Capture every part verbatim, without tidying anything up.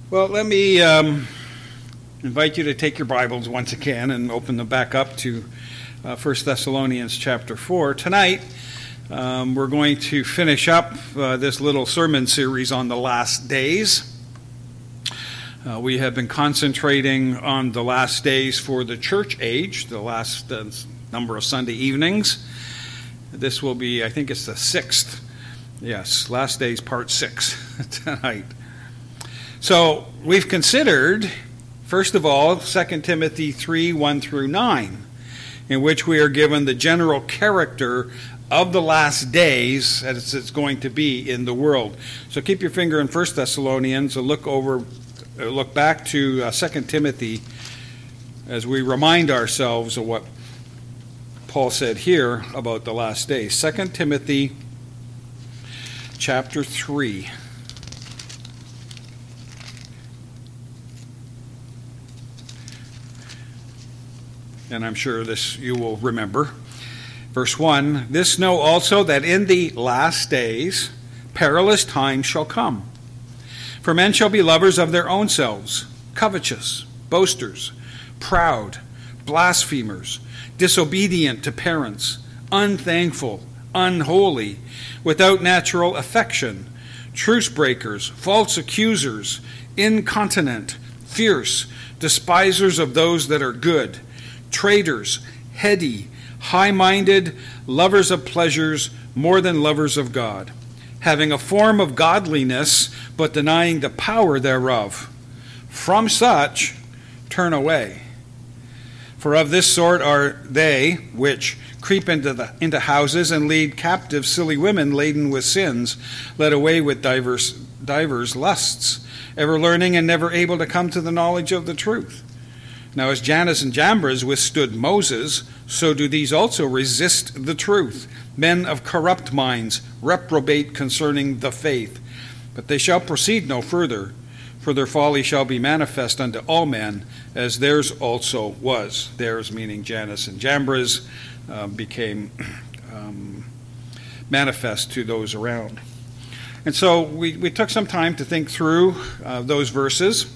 Well, let me um, invite you to take your Bibles once again and open them back up to uh, First Thessalonians chapter four. Tonight, um, we're going to finish up uh, this little sermon series on the last days. Uh, we have been concentrating on the last days for the church age, the last uh, number of Sunday evenings. This will be, I think it's the sixth. Yes, last days, part six tonight. So we've considered, first of all, Second Timothy three, one through nine, in which we are given the general character of the last days as it's going to be in the world. So keep your finger in First Thessalonians and look over, look back to uh, Second Timothy as we remind ourselves of what Paul said here about the last days. Second Timothy chapter three. And I'm sure this you will remember. Verse one, "This know also that in the last days perilous times shall come. For men shall be lovers of their own selves, covetous, boasters, proud, blasphemers, disobedient to parents, unthankful, unholy, without natural affection, truce breakers, false accusers, incontinent, fierce, despisers of those that are good, traitors, heady, high-minded, lovers of pleasures more than lovers of God, having a form of godliness, but denying the power thereof. From such turn away. For of this sort are they which creep into the into houses and lead captive silly women laden with sins, led away with divers divers lusts, ever learning and never able to come to the knowledge of the truth. Now as Jannes and Jambres withstood Moses, so do these also resist the truth. Men of corrupt minds, reprobate concerning the faith. But they shall proceed no further, for their folly shall be manifest unto all men, as theirs also was." Theirs meaning Jannes and Jambres uh, became um, manifest to those around. And so we, we took some time to think through uh, those verses.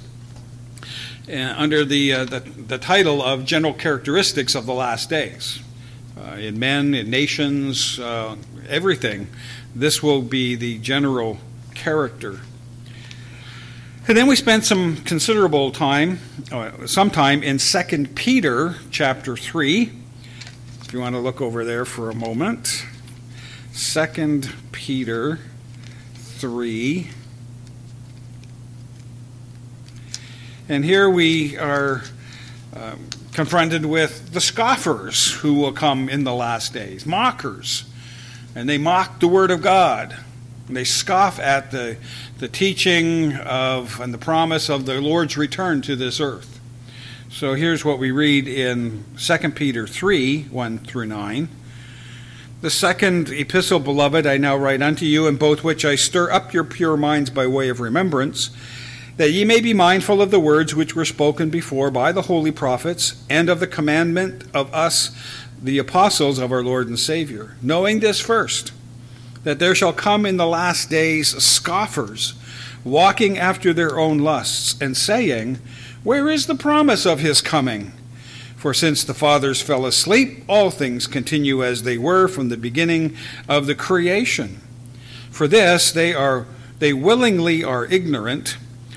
Uh, under the, uh, the the title of General Characteristics of the Last Days. Uh, in men, in nations, uh, everything, this will be the general character. And then we spent some considerable time, uh, some time in Second Peter chapter three. If you want to look over there for a moment. Second Peter three. And here we are uh, confronted with the scoffers who will come in the last days, mockers. And they mock the Word of God. And they scoff at the, the teaching of and the promise of the Lord's return to this earth. So here's what we read in Second Peter three, one through nine. "The second epistle, beloved, I now write unto you, in both which I stir up your pure minds by way of remembrance, that ye may be mindful of the words which were spoken before by the holy prophets, and of the commandment of us, the apostles of our Lord and Savior, knowing this first, that there shall come in the last days scoffers, walking after their own lusts, and saying, Where is the promise of his coming? For since the fathers fell asleep, all things continue as they were from the beginning of the creation. For this they are they willingly are ignorant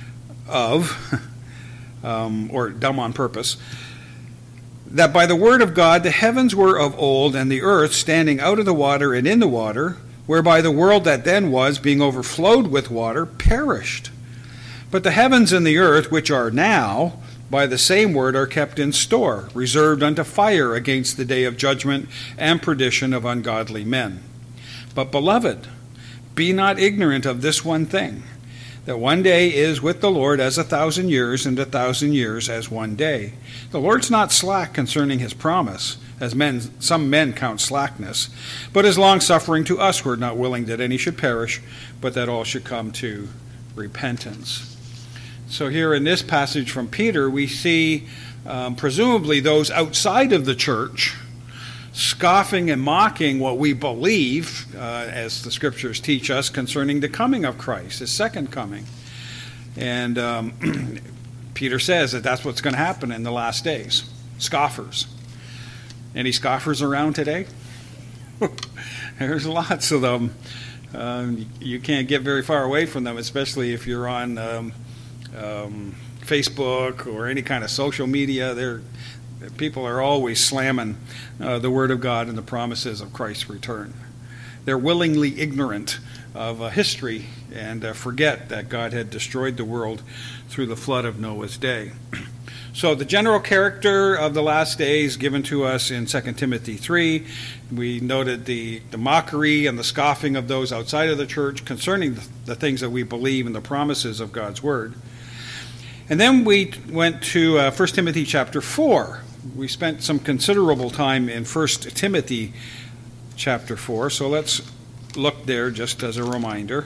of, um, or dumb on purpose, that by the word of God the heavens were of old, and the earth standing out of the water and in the water, whereby the world that then was, being overflowed with water, perished. But the heavens and the earth, which are now, by the same word are kept in store, reserved unto fire against the day of judgment and perdition of ungodly men. But, beloved, be not ignorant of this one thing, that one day is with the Lord as a thousand years, and a thousand years as one day. The Lord's not slack concerning his promise, as men some men count slackness, but is longsuffering to usward, not willing that any should perish, but that all should come to repentance. So here in this passage from Peter, we see um, presumably those outside of the church scoffing and mocking what we believe, uh, as the scriptures teach us, concerning the coming of Christ, his second coming. And um, Peter says that that's what's going to happen in the last days. Scoffers. Any scoffers around today? There's lots of them. Um, you can't get very far away from them, especially if you're on um, um, Facebook or any kind of social media. They're, people are always slamming uh, the Word of God and the promises of Christ's return. They're willingly ignorant of uh, history and uh, forget that God had destroyed the world through the flood of Noah's day. So the general character of the last days given to us in Second Timothy three, we noted the, the mockery and the scoffing of those outside of the church concerning the, the things that we believe in the promises of God's Word. And then we went to uh, First Timothy chapter four. We spent some considerable time in First Timothy chapter four, so let's look there just as a reminder.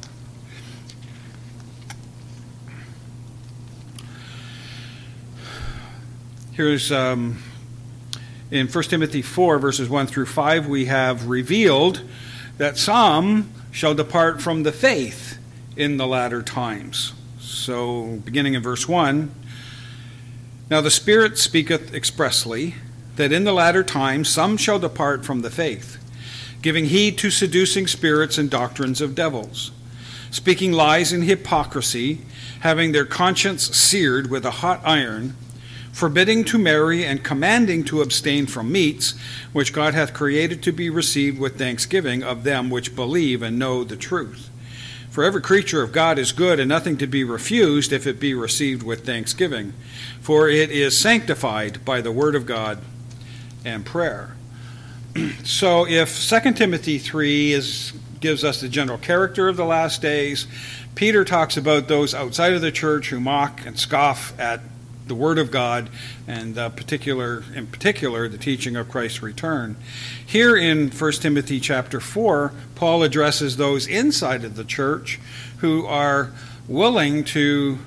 Here's um, in First Timothy four, verses one through five, we have revealed that some shall depart from the faith in the latter times. So, beginning in verse one, now the Spirit speaketh expressly, that in the latter times some shall depart from the faith, giving heed to seducing spirits and doctrines of devils, speaking lies in hypocrisy, having their conscience seared with a hot iron, forbidding to marry and commanding to abstain from meats, which God hath created to be received with thanksgiving of them which believe and know the truth. For every creature of God is good, and nothing to be refused if it be received with thanksgiving, for it is sanctified by the word of God and prayer. So if Second Timothy three is, gives us the general character of the last days, Peter talks about those outside of the church who mock and scoff at the Word of God, and uh, particular, in particular, the teaching of Christ's return. Here in First Timothy chapter four, Paul addresses those inside of the church who are willing to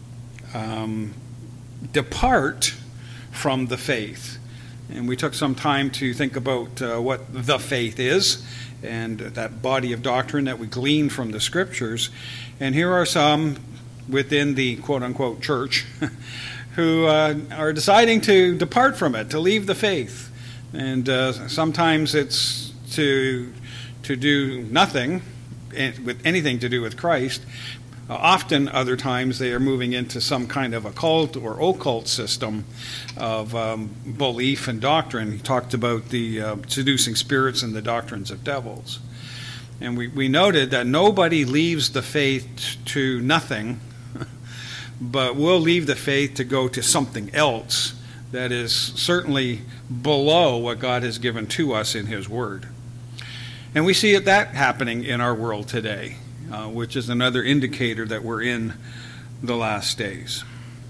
um, depart from the faith. And we took some time to think about uh, what the faith is, and that body of doctrine that we glean from the Scriptures. And here are some within the quote-unquote church who uh, are deciding to depart from it, to leave the faith. And uh, sometimes it's to to do nothing with anything to do with Christ. Uh, often, other times, they are moving into some kind of occult or occult system of um, belief and doctrine. He talked about the uh, seducing spirits and the doctrines of devils. And we, we noted that nobody leaves the faith to nothing, but we'll leave the faith to go to something else that is certainly below what God has given to us in His Word. And we see that happening in our world today, uh, which is another indicator that we're in the last days.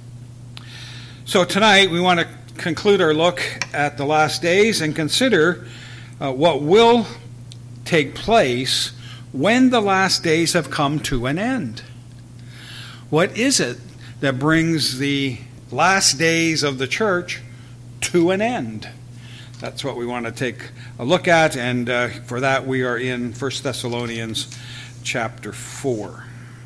So tonight we want to conclude our look at the last days and consider uh, what will take place when the last days have come to an end. What is it that brings the last days of the church to an end? That's what we want to take a look at, and uh, for that we are in First Thessalonians chapter four.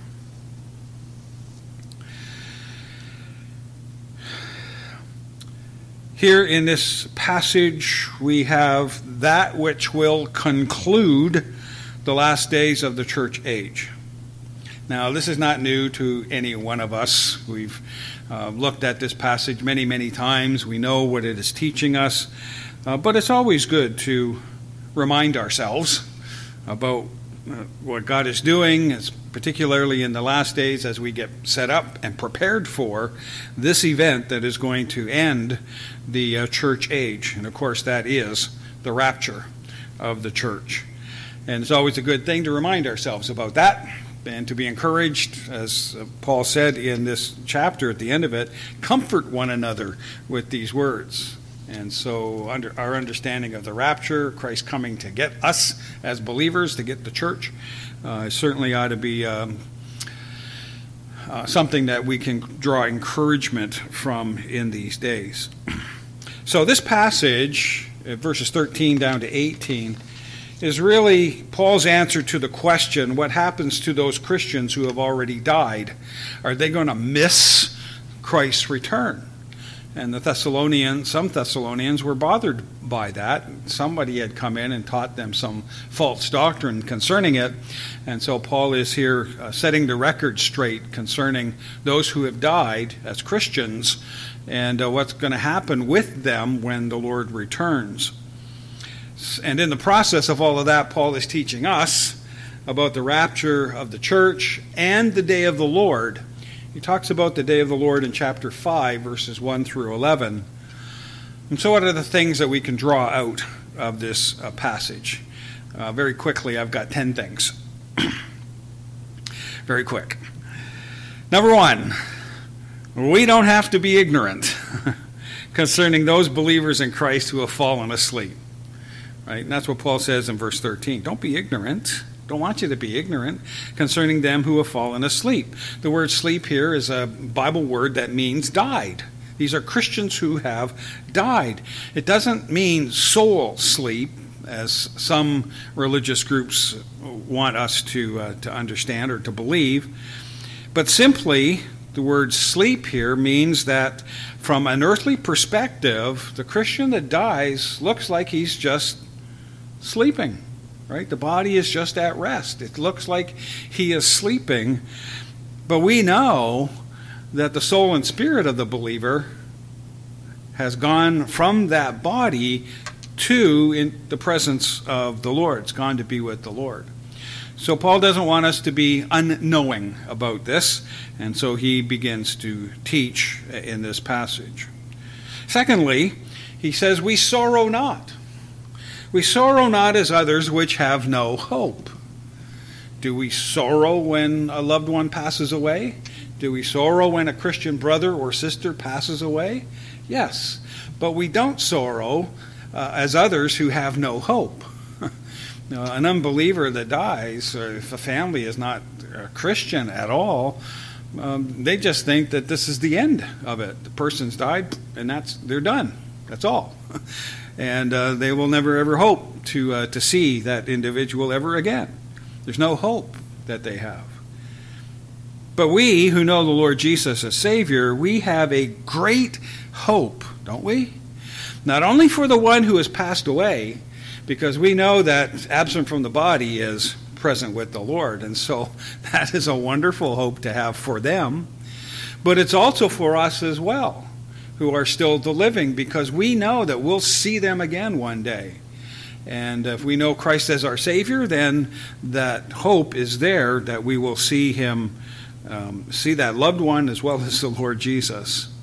Here in this passage we have that which will conclude the last days of the church age. Now, this is not new to any one of us. We've uh, looked at this passage many, many times. We know what it is teaching us. Uh, but it's always good to remind ourselves about uh, what God is doing, as particularly in the last days as we get set up and prepared for this event that is going to end the uh, church age. And, of course, that is the rapture of the church. And it's always a good thing to remind ourselves about that, and to be encouraged, as Paul said in this chapter at the end of it, comfort one another with these words. And so under our understanding of the rapture, Christ coming to get us as believers, to get the church, uh, certainly ought to be um, uh, something that we can draw encouragement from in these days. So this passage, verses thirteen down to eighteen, is really Paul's answer to the question, what happens to those Christians who have already died? Are they going to miss Christ's return? And the Thessalonians, some Thessalonians were bothered by that. Somebody had come in and taught them some false doctrine concerning it. And so Paul is here uh, setting the record straight concerning those who have died as Christians and uh, what's going to happen with them when the Lord returns. And in the process of all of that, Paul is teaching us about the rapture of the church and the day of the Lord. He talks about the day of the Lord in chapter five, verses one through eleven. And so what are the things that we can draw out of this uh, passage? Uh, very quickly, I've got ten things. Very quick. Number one, we don't have to be ignorant concerning those believers in Christ who have fallen asleep. Right? And that's what Paul says in verse thirteen. Don't be ignorant. Don't want you to be ignorant concerning them who have fallen asleep. The word sleep here is a Bible word that means died. These are Christians who have died. It doesn't mean soul sleep, as some religious groups want us to uh, to understand or to believe, but simply the word sleep here means that from an earthly perspective, the Christian that dies looks like he's just sleeping, right? The body is just at rest. It looks like he is sleeping, but we know that the soul and spirit of the believer has gone from that body to in the presence of the Lord. It's gone to be with the Lord. So Paul doesn't want us to be unknowing about this, and so he begins to teach in this passage. Secondly, he says, we sorrow not. We sorrow not as others which have no hope. Do we sorrow when a loved one passes away? Do we sorrow when a Christian brother or sister passes away? Yes, but we don't sorrow uh, as others who have no hope. Now, an unbeliever that dies, or if a family is not a Christian at all, um, they just think that this is the end of it. The person's died, and that's they're done. That's all. And uh, they will never ever hope to uh, to see that individual ever again. There's no hope that they have. But we who know the Lord Jesus as Savior, we have a great hope, don't we? Not only for the one who has passed away, because we know that absent from the body is present with the Lord, and so that is a wonderful hope to have for them, but it's also for us as well, who are still the living, because we know that we'll see them again one day. And if we know Christ as our Savior, then that hope is there that we will see him, um, see that loved one as well as the Lord Jesus.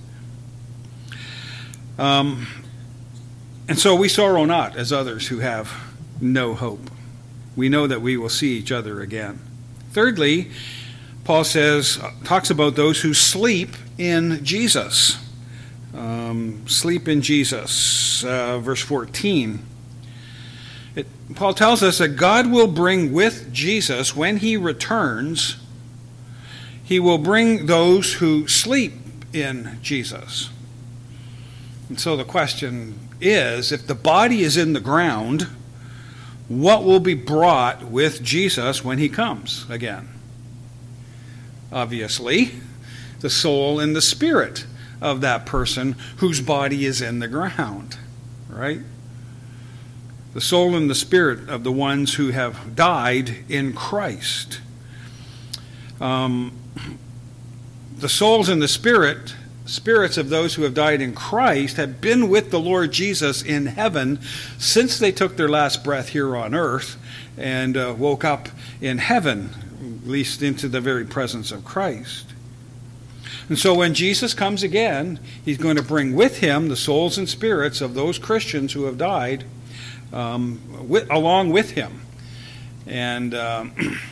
Um, and so we sorrow not as others who have no hope. We know that we will see each other again. Thirdly, Paul says, talks about those who sleep in Jesus. Um, sleep in Jesus, uh, verse fourteen. It, Paul tells us that God will bring with Jesus, when he returns, he will bring those who sleep in Jesus. And so the question is, if the body is in the ground, what will be brought with Jesus when he comes again? Obviously, the soul and the spirit of that person whose body is in the ground, right? The soul and the spirit of the ones who have died in Christ. Um, the souls and the spirit, spirits of those who have died in Christ have been with the Lord Jesus in heaven since they took their last breath here on earth and uh, woke up in heaven, at least into the very presence of Christ. And so when Jesus comes again, he's going to bring with him the souls and spirits of those Christians who have died um, with, along with him. And um,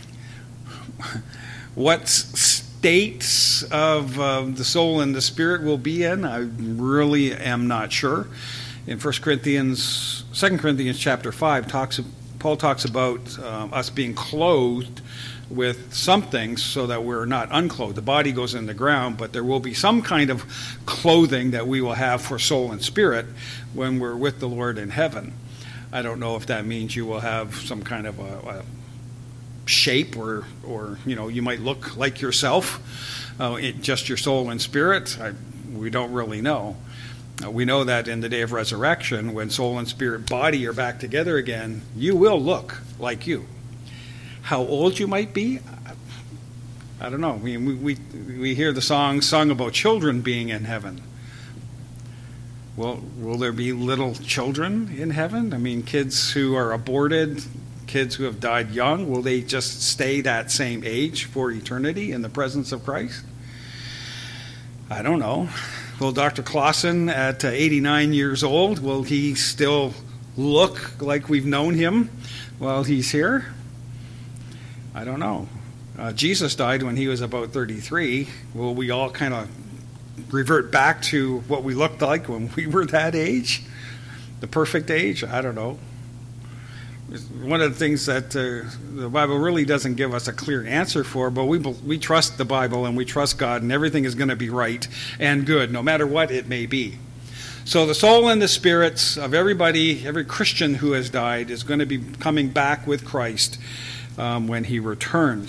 what states of uh, the soul and the spirit will be in, I really am not sure. In First Corinthians, Second Corinthians chapter five, talks, Paul talks about uh, us being clothed with something so that we're not unclothed. The body goes in the ground, but there will be some kind of clothing that we will have for soul and spirit when we're with the Lord in heaven. I don't know if that means you will have some kind of a, a shape, or, or you know, you might look like yourself, uh, it, just your soul and spirit. I, we don't really know. Uh, we know that in the day of resurrection, when soul and spirit body are back together again, you will look like you. How old you might be, I don't know. We we we hear the song sung about children being in heaven. Well, will there be little children in heaven? I mean, kids who are aborted, kids who have died young, will they just stay that same age for eternity in the presence of Christ? I don't know. Will Doctor Clausen, at uh, eighty-nine years old, will he still look like we've known him while he's here? I don't know. Uh, Jesus died when he was about thirty-three. Will we all kind of revert back to what we looked like when we were that age? The perfect age? I don't know. One of the things that uh, the Bible really doesn't give us a clear answer for, but we we trust the Bible and we trust God, and everything is going to be right and good, no matter what it may be. So the soul and the spirits of everybody, every Christian who has died, is going to be coming back with Christ um, when he returns.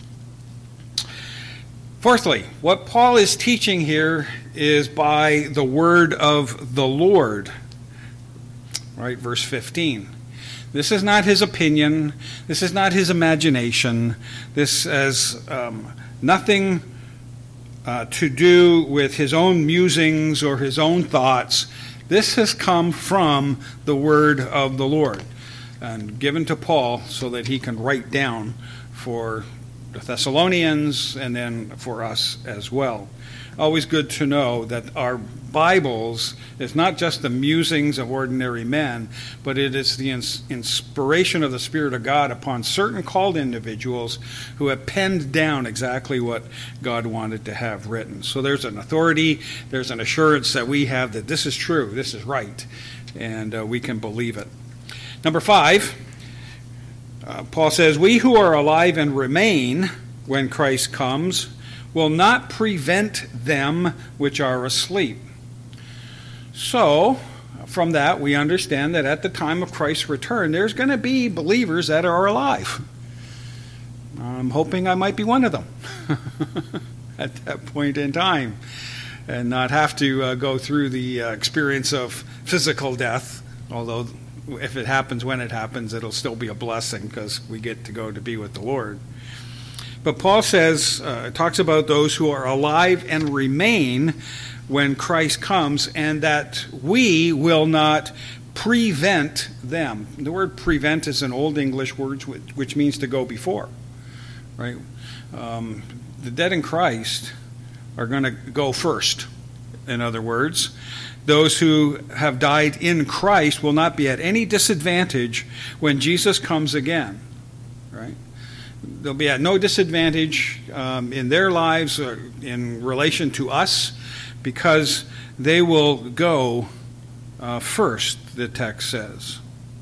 Fourthly, what Paul is teaching here is by the word of the Lord. Right, verse fifteen. This is not his opinion. This is not his imagination. This has um, nothing uh, to do with his own musings or his own thoughts. This has come from the word of the Lord and given to Paul so that he can write down for the Thessalonians and then for us as well. Always good to know that our Bibles is not just the musings of ordinary men, but it is the ins- inspiration of the Spirit of God upon certain called individuals who have penned down exactly what God wanted to have written. So there's an authority, there's an assurance that we have that this is true, this is right, and uh, we can believe it. Number five, uh, Paul says, we who are alive and remain when Christ comes will not prevent them which are asleep. So, from that, we understand that at the time of Christ's return, there's going to be believers that are alive. I'm hoping I might be one of them at that point in time and not have to uh, go through the uh, experience of physical death, although if it happens when it happens, it'll still be a blessing because we get to go to be with the Lord. But Paul says, uh, talks about those who are alive and remain when Christ comes, and that we will not prevent them. The word prevent is an Old English word which, which means to go before. Right? Um, the dead in Christ are going to go first. In other words, those who have died in Christ will not be at any disadvantage when Jesus comes again. Right? They'll be at no disadvantage um, in their lives or in relation to us because they will go uh, first, the text says.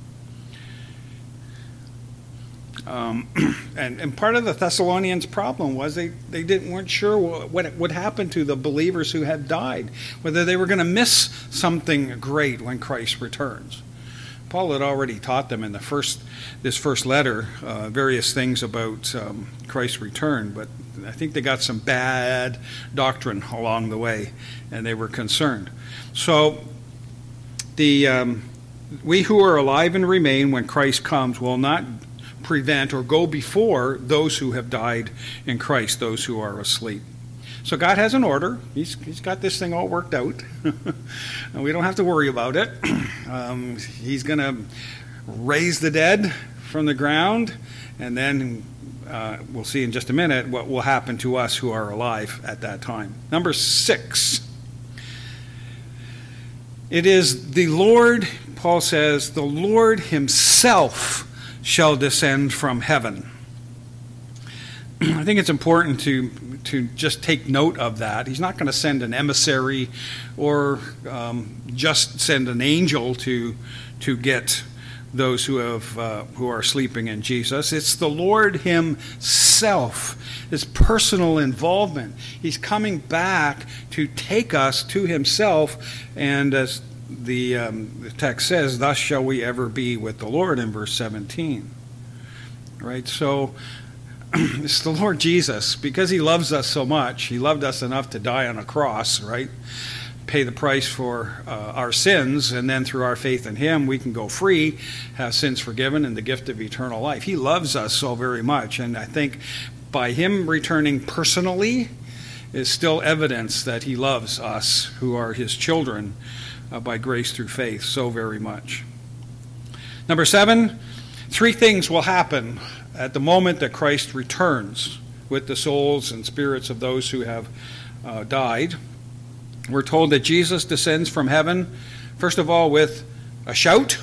Um, and, and part of the Thessalonians' problem was they, they didn't weren't sure what, what would happen to the believers who had died, whether they were going to miss something great when Christ returns. Paul had already taught them in the first this first letter uh, various things about um, Christ's return, but I think they got some bad doctrine along the way, and they were concerned. So the um, we who are alive and remain when Christ comes will not prevent or go before those who have died in Christ, those who are asleep. So God has an order. He's, he's got this thing all worked out. And we don't have to worry about it. Um, he's going to raise the dead from the ground, and then uh, we'll see in just a minute what will happen to us who are alive at that time. Number six. It is the Lord, Paul says, the Lord himself shall descend from heaven. I think it's important to to just take note of that. He's not going to send an emissary or um, just send an angel to to get those who have uh, who are sleeping in Jesus. It's the Lord himself, his personal involvement. He's coming back to take us to himself, and as the, um, the text says, thus shall we ever be with the Lord in verse seventeen. Right? So it's the Lord Jesus. Because he loves us so much, he loved us enough to die on a cross, right? Pay the price for uh, our sins, and then through our faith in him, we can go free, have sins forgiven, and the gift of eternal life. He loves us so very much, and I think by him returning personally is still evidence that he loves us who are his children uh, by grace through faith so very much. Number seven, three things will happen at the moment that Christ returns with the souls and spirits of those who have uh, died. We're told that Jesus descends from heaven, first of all, with a shout.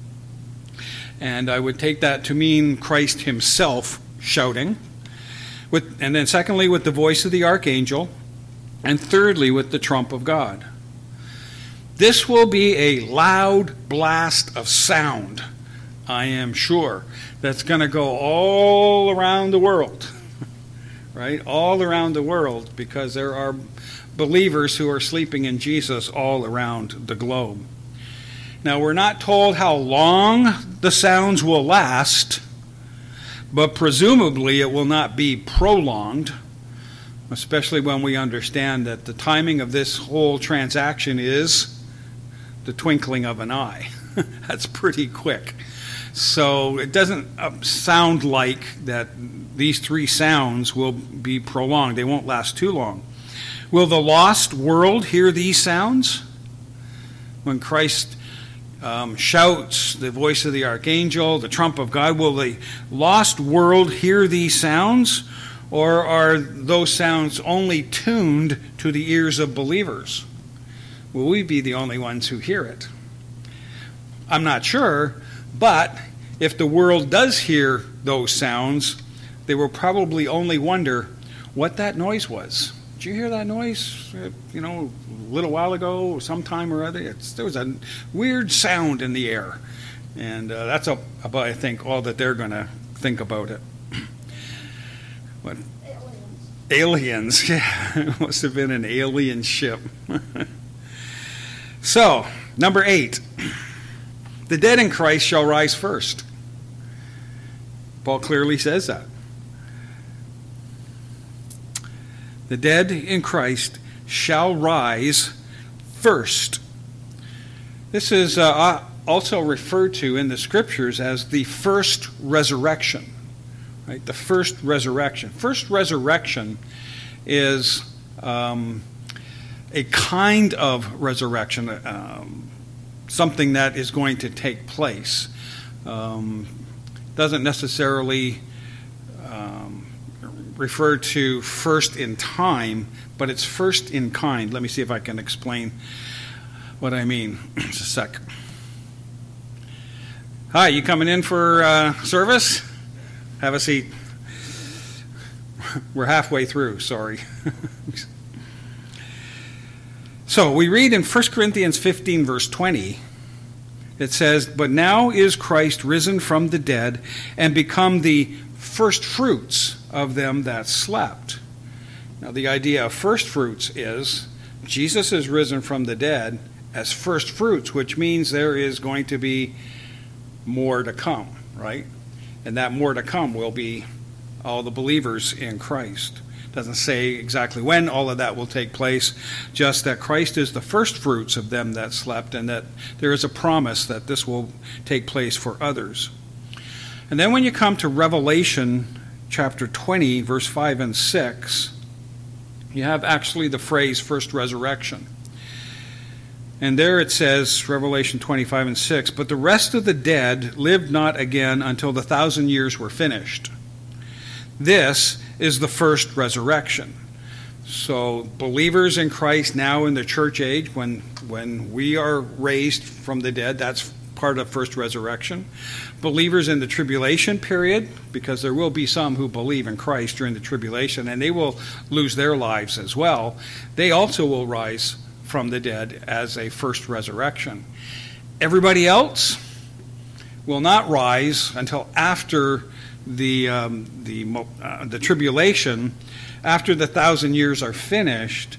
And I would take that to mean Christ himself shouting. With, and then secondly, with the voice of the archangel. And thirdly, with the trump of God. This will be a loud blast of sound, I am sure, that's going to go all around the world. Right? All around the world, because there are believers who are sleeping in Jesus all around the globe. Now, we're not told how long the sounds will last, but presumably it will not be prolonged, especially when we understand that the timing of this whole transaction is the twinkling of an eye. That's pretty quick. So it doesn't sound like that these three sounds will be prolonged. They won't last too long. Will the lost world hear these sounds? When Christ um, shouts the voice of the archangel, the trump of God, will the lost world hear these sounds? Or are those sounds only tuned to the ears of believers? Will we be the only ones who hear it? I'm not sure, but if the world does hear those sounds, they will probably only wonder what that noise was. Did you hear that noise, uh, you know, a little while ago, sometime or other? It's, there was a weird sound in the air. And uh, that's a, about, I think, all that they're going to think about it. What? Aliens. Aliens. Yeah, it must have been an alien ship. So, number eight. The dead in Christ shall rise first. Paul clearly says that. The dead in Christ shall rise first. This is uh, also referred to in the Scriptures as the first resurrection. Right? The first resurrection. First resurrection is um, a kind of resurrection, um, something that is going to take place. Um, doesn't necessarily um, refer to first in time, but it's first in kind. Let me see if I can explain what I mean. Just a sec. Hi, you coming in for uh, service? Have a seat. We're halfway through, sorry. So we read in First Corinthians fifteen, verse twenty, it says, "But now is Christ risen from the dead and become the first fruits of them that slept." Now the idea of first fruits is Jesus is risen from the dead as first fruits, which means there is going to be more to come, right? And that more to come will be all the believers in Christ. It doesn't say exactly when all of that will take place, just that Christ is the first fruits of them that slept, and that there is a promise that this will take place for others. And then when you come to Revelation chapter twenty, verse five and six, you have actually the phrase first resurrection. And there it says, Revelation twenty-five and six, "But the rest of the dead lived not again until the thousand years were finished. This is the first resurrection." So believers in Christ now in the church age, when, when we are raised from the dead, that's part of first resurrection. Believers in the tribulation period, because there will be some who believe in Christ during the tribulation, and they will lose their lives as well, they also will rise from the dead as a first resurrection. Everybody else will not rise until after the um, the uh, the tribulation, after the thousand years are finished,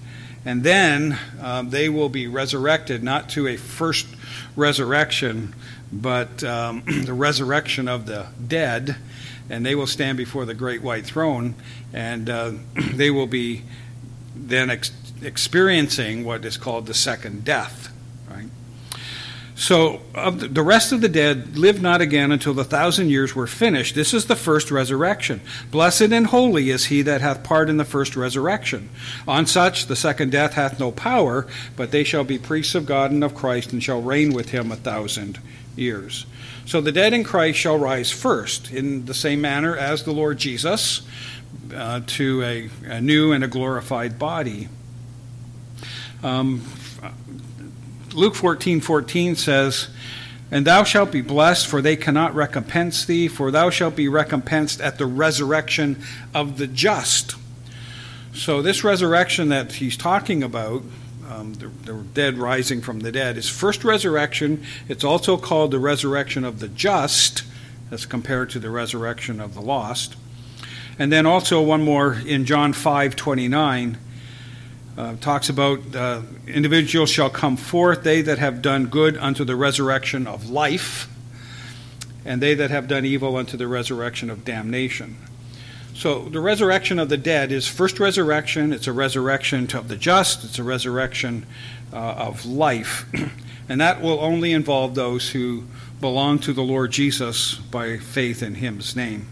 And then um, they will be resurrected, not to a first resurrection, but um, the resurrection of the dead. And they will stand before the great white throne, and uh, they will be then ex- experiencing what is called the second death. Right? So of the, the rest of the dead live not again until the thousand years were finished. This is the first resurrection. Blessed and holy is he that hath part in the first resurrection. On such the second death hath no power, but they shall be priests of God and of Christ, and shall reign with him a thousand years. So the dead in Christ shall rise first, in the same manner as the Lord Jesus, uh, to a, a new and a glorified body. Um, Luke fourteen fourteen says, "And thou shalt be blessed, for they cannot recompense thee, for thou shalt be recompensed at the resurrection of the just." So this resurrection that he's talking about, Um, the, the dead rising from the dead, is first resurrection. It's also called the resurrection of the just, as compared to the resurrection of the lost. And then also one more in John five twenty-nine, uh, talks about uh, individuals shall come forth, they that have done good unto the resurrection of life, and they that have done evil unto the resurrection of damnation. So the resurrection of the dead is first resurrection. It's a resurrection of the just. It's a resurrection uh, of life. And that will only involve those who belong to the Lord Jesus by faith in his name.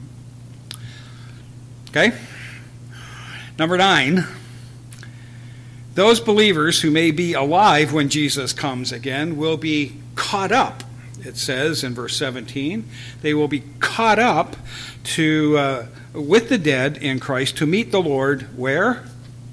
Okay? Number nine, those believers who may be alive when Jesus comes again will be caught up. It says in verse seventeen, they will be caught up to uh, with the dead in Christ to meet the Lord where?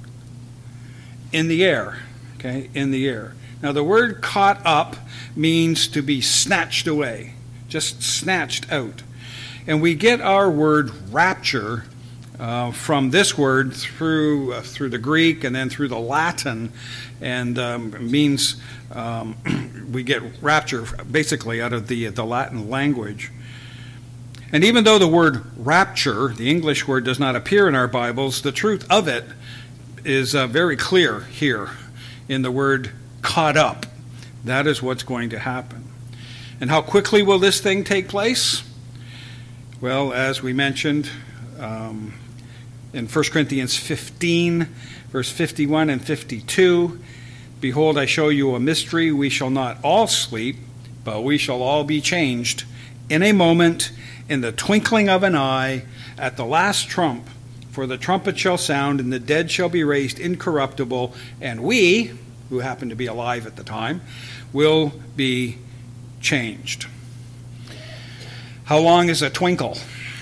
In the air. Okay, in the air. Now the word caught up means to be snatched away, just snatched out. And we get our word rapture uh, from this word through uh, through the Greek and then through the Latin, and um, means um, we get rapture basically out of the the Latin language. And even though the word rapture, the English word, does not appear in our Bibles, the truth of it is uh, very clear here in the word caught up. That is what's going to happen. And how quickly will this thing take place? Well, as we mentioned um, in First Corinthians fifteen, verse fifty-one and fifty-two, "Behold, I show you a mystery. We shall not all sleep, but we shall all be changed in a moment, in the twinkling of an eye, at the last trump. For the trumpet shall sound, and the dead shall be raised incorruptible, and we," who happen to be alive at the time, "will be changed." How long is a twinkle?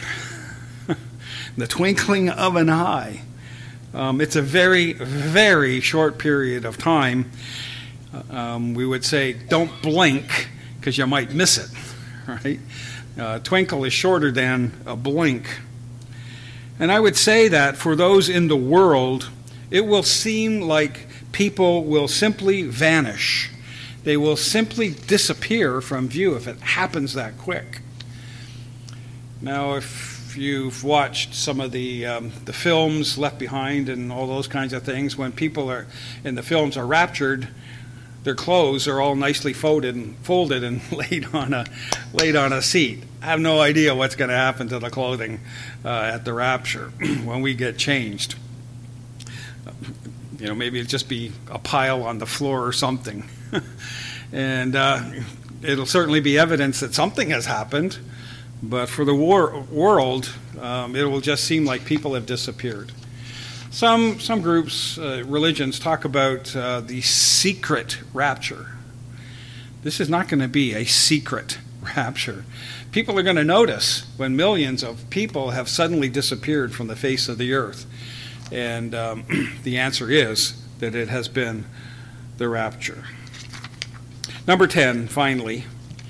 The twinkling of an eye. Um, it's a very, very short period of time. Um, we would say, don't blink, because you might miss it, right? Uh, twinkle is shorter than a blink. And I would say that for those in the world, it will seem like people will simply vanish. They will simply disappear from view if it happens that quick. Now, if you've watched some of the um, the films, Left Behind and all those kinds of things, when people are in the films are raptured, their clothes are all nicely folded and folded and laid on a laid on a seat. I have no idea what's going to happen to the clothing uh, at the rapture when we get changed. You know, maybe it'll just be a pile on the floor or something, and uh, it'll certainly be evidence that something has happened. But for the war, world, um, it will just seem like people have disappeared. Some some groups, uh, religions, talk about uh, the secret rapture. This is not going to be a secret rapture. People are going to notice when millions of people have suddenly disappeared from the face of the earth. And um, the answer is that it has been the rapture. Number ten, finally,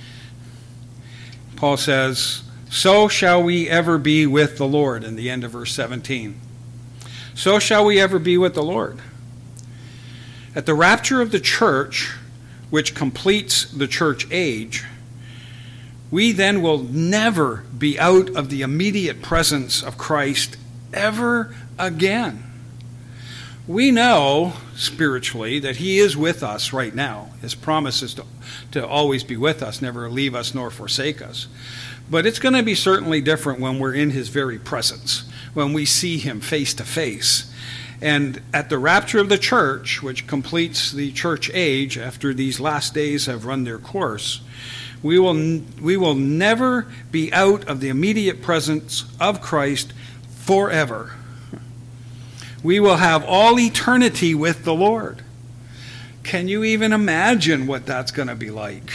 Paul says, "So shall we ever be with the Lord," in the end of verse seventeen. So shall we ever be with the Lord. At the rapture of the church, which completes the church age, we then will never be out of the immediate presence of Christ ever again. we know spiritually that he is with us right now. His promise is to, to always be with us, never leave us nor forsake us. But it's going to be certainly different when we're in his very presence, when we see him face to face. And at the rapture of the church, which completes the church age after these last days have run their course, we will, we will never be out of the immediate presence of Christ forever. We will have all eternity with the Lord. Can you even imagine what that's going to be like?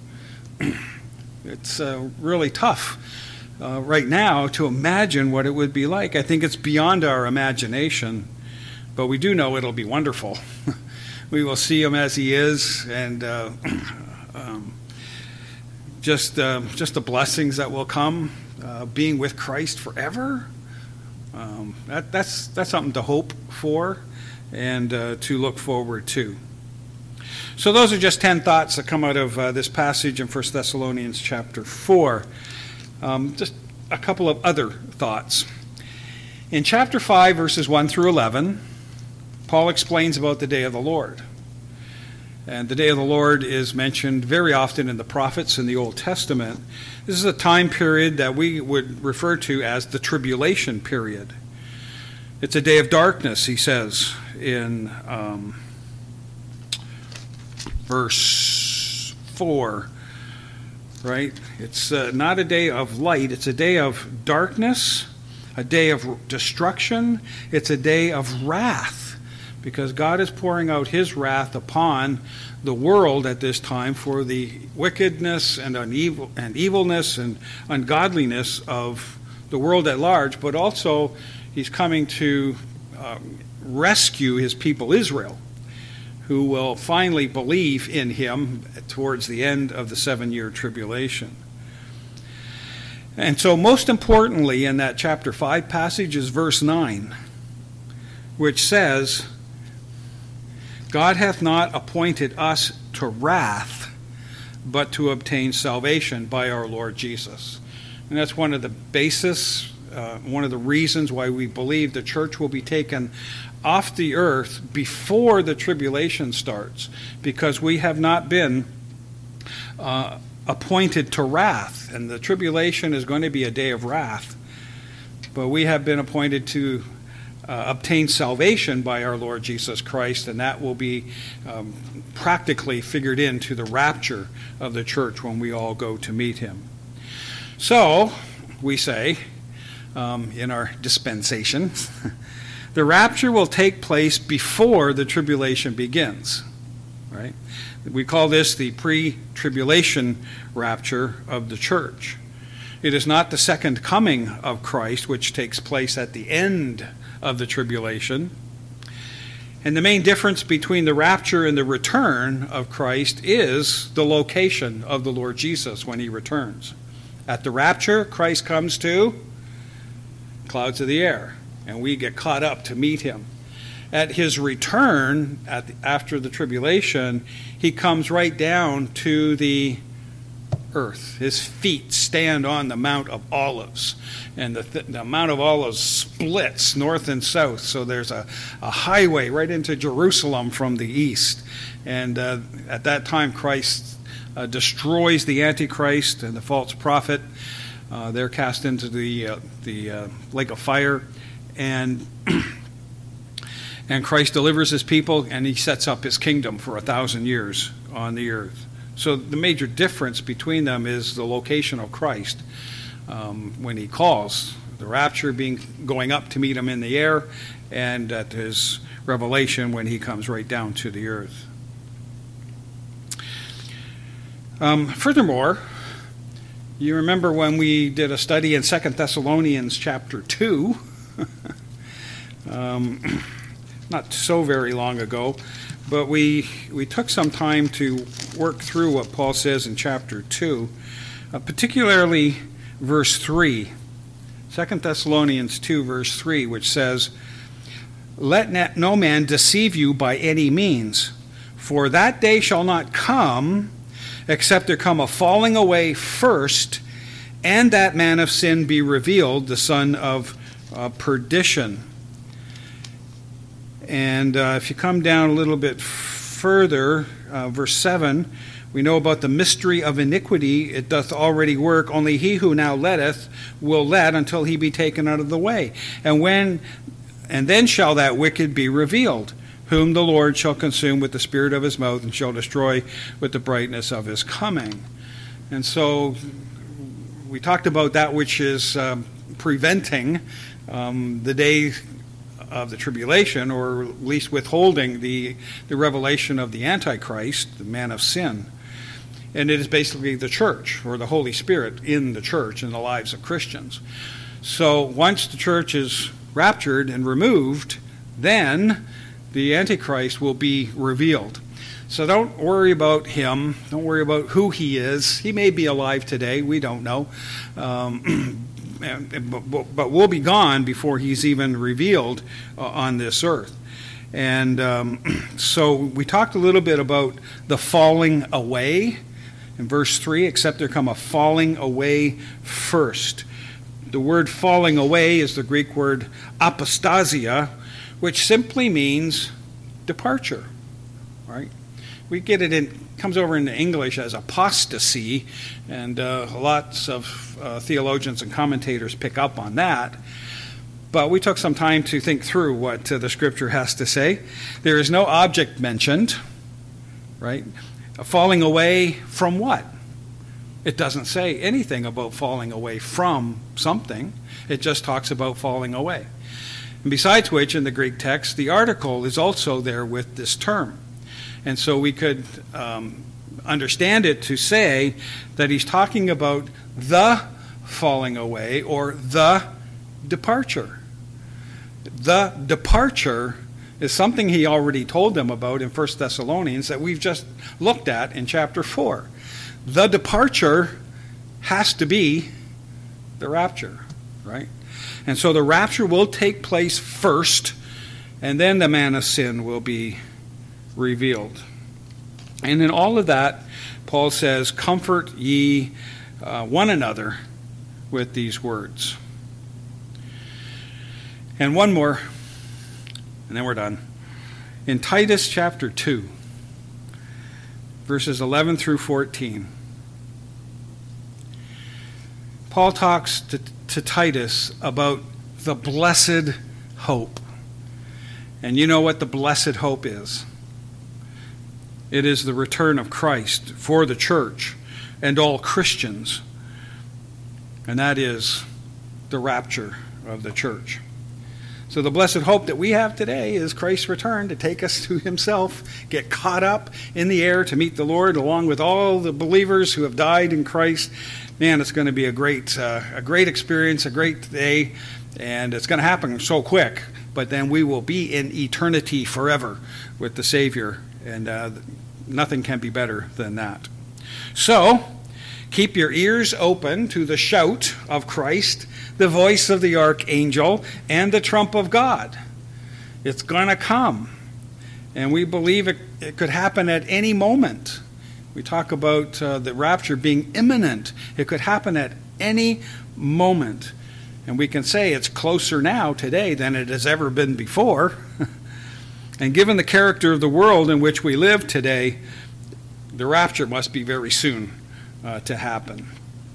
It's uh, really tough uh, right now to imagine what it would be like. I think it's beyond our imagination, but we do know it'll be wonderful. We will see him as he is, and uh, um, just uh, just the blessings that will come, uh, being with Christ forever. Um, that, that's that's something to hope for and uh, to look forward to. So those are just ten thoughts that come out of uh, this passage in First Thessalonians chapter four. Um, just a couple of other thoughts. In chapter five, verses one through eleven, Paul explains about the day of the Lord. And the day of the Lord is mentioned very often in the prophets in the Old Testament. This is a time period that we would refer to as the tribulation period. It's a day of darkness, he says in um, verse four, right? It's uh, not a day of light, it's a day of darkness, a day of destruction, it's a day of wrath. Because God is pouring out his wrath upon the world at this time for the wickedness and unevil and evilness and ungodliness of the world at large, but also he's coming to um, rescue his people Israel, who will finally believe in him towards the end of the seven-year tribulation. And so most importantly in that chapter five passage is verse nine, which says, God hath not appointed us to wrath, but to obtain salvation by our Lord Jesus. And that's one of the basis, uh, one of the reasons why we believe the church will be taken off the earth before the tribulation starts, because we have not been uh, appointed to wrath. And the tribulation is going to be a day of wrath. But we have been appointed to Uh, obtain salvation by our Lord Jesus Christ, and that will be um, practically figured into the rapture of the church when we all go to meet him. So, we say, um, in our dispensation, the rapture will take place before the tribulation begins, right? We call this the pre-tribulation rapture of the church. It is not the second coming of Christ, which takes place at the end of the tribulation. And the main difference between the rapture and the return of Christ is the location of the Lord Jesus when he returns. At the rapture, Christ comes to clouds of the air, and we get caught up to meet him. At his return, at the, after the tribulation, he comes right down to the earth. His feet stand on the Mount of Olives, and the, th- the Mount of Olives splits north and south, so there's a, a highway right into Jerusalem from the east. And uh, at that time, Christ uh, destroys the Antichrist and the false prophet. Uh, they're cast into the uh, the uh, lake of fire, and and Christ delivers his people, and he sets up his kingdom for a thousand years on the earth. So the major difference between them is the location of Christ um, when he calls. The rapture being going up to meet him in the air, and at his revelation when he comes right down to the earth. Um, furthermore, you remember when we did a study in Second Thessalonians chapter two, um, not so very long ago, but we we took some time to work through what Paul says in chapter two, uh, particularly verse three. Second Thessalonians two, verse three, which says, "Let no man deceive you by any means, for that day shall not come, except there come a falling away first, and that man of sin be revealed, the son of uh, perdition." And uh, if you come down a little bit further, uh, verse seven, we know about the mystery of iniquity. It doth already work. Only he who now letteth will let until he be taken out of the way. And when, and then shall that wicked be revealed, whom the Lord shall consume with the spirit of his mouth, and shall destroy with the brightness of his coming. And so we talked about that which is um, preventing um, the day of the tribulation, or at least withholding the, the revelation of the Antichrist, the man of sin. And it is basically the church, or the Holy Spirit in the church, in the lives of Christians. So once the church is raptured and removed, then the Antichrist will be revealed. So don't worry about him. Don't worry about who he is. He may be alive today. We don't know. Um, but, but we'll be gone before he's even revealed uh, on this earth. And um, so we talked a little bit about the falling away. In verse three, except there come a falling away first. The word falling away is the Greek word apostasia, which simply means departure. Right? We get it in, comes over into English as apostasy, and uh, lots of uh, theologians and commentators pick up on that. But we took some time to think through what uh, the Scripture has to say. There is no object mentioned, right? Falling away from what? It doesn't say anything about falling away from something. It just talks about falling away. And besides which, in the Greek text, the article is also there with this term. And so we could um, understand it to say that he's talking about the falling away, or the departure. The departure is something he already told them about in First Thessalonians that we've just looked at in chapter four. The departure has to be the rapture, right? And so the rapture will take place first, and then the man of sin will be revealed. And in all of that, Paul says, comfort ye uh, one another with these words. And one more, and then we're done. In Titus chapter two, verses eleven through fourteen, Paul talks to, to Titus about the blessed hope. And you know what the blessed hope is. It is the return of Christ for the church and all Christians. And that is the rapture of the church. So the blessed hope that we have today is Christ's return to take us to himself, get caught up in the air to meet the Lord along with all the believers who have died in Christ. Man, it's going to be a great, uh, a great experience, a great day, and it's going to happen so quick. But then we will be in eternity forever with the Savior, and uh, nothing can be better than that. So, keep your ears open to the shout of Christ, the voice of the archangel, and the trump of God. It's going to come, and we believe it, it could happen at any moment. We talk about uh, the rapture being imminent. It could happen at any moment. And we can say it's closer now today than it has ever been before. And given the character of the world in which we live today, the rapture must be very soon uh, to happen.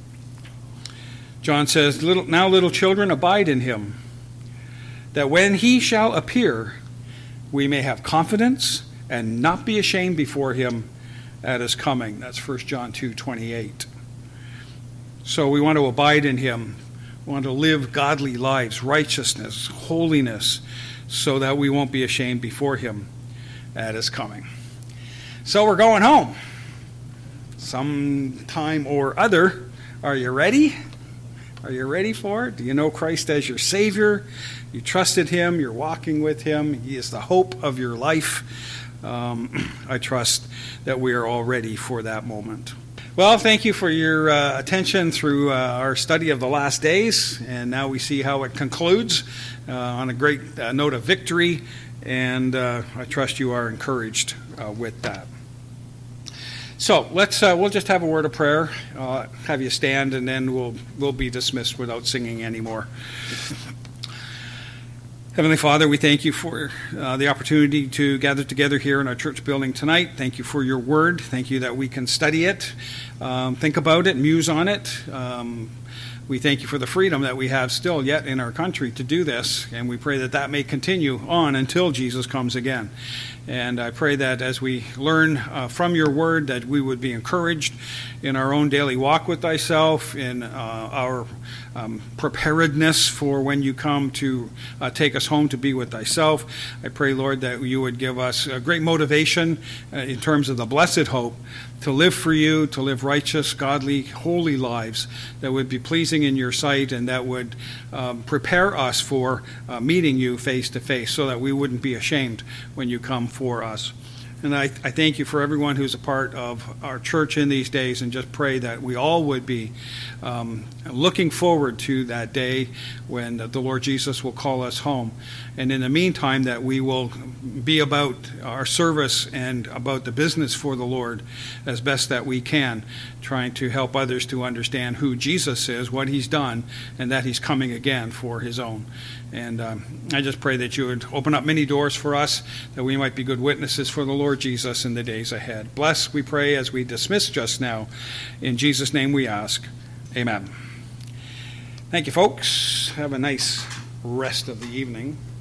John says, little, now little children, abide in him, that when he shall appear, we may have confidence and not be ashamed before him at his coming. That's First John two twenty-eight. So we want to abide in him. We want to live godly lives, righteousness, holiness, so that we won't be ashamed before him at his coming. So we're going home sometime or other. Are you ready? Are you ready for it? Do you know Christ as your Savior? You trusted him. You're walking with him. He is the hope of your life. Um, I trust that we are all ready for that moment. Well, thank you for your uh, attention through uh, our study of the last days. And now we see how it concludes uh, on a great uh, note of victory. And uh, I trust you are encouraged uh, with that. So let's uh, we'll just have a word of prayer, uh, have you stand, and then we'll we'll be dismissed without singing anymore. Heavenly Father, we thank you for uh, the opportunity to gather together here in our church building tonight. Thank you for your word. Thank you that we can study it, um, think about it, muse on it. Um, we thank you for the freedom that we have still yet in our country to do this, and we pray that that may continue on until Jesus comes again. And I pray that as we learn uh, from your word, that we would be encouraged in our own daily walk with thyself, in uh, our um, preparedness for when you come to uh, take us home to be with thyself. I pray, Lord, that you would give us a great motivation uh, in terms of the blessed hope to live for you, to live righteous, godly, holy lives that would be pleasing in your sight, and that would um, prepare us for uh, meeting you face to face, so that we wouldn't be ashamed when you come for us. And I, I thank you for everyone who's a part of our church in these days, and just pray that we all would be um, looking forward to that day when the Lord Jesus will call us home. And in the meantime, that we will be about our service and about the business for the Lord as best that we can, trying to help others to understand who Jesus is, what he's done, and that he's coming again for his own. And um, I just pray that you would open up many doors for us, that we might be good witnesses for the Lord Jesus in the days ahead. Bless, we pray, as we dismiss just now. In Jesus' name we ask. Amen. Thank you, folks. Have a nice rest of the evening.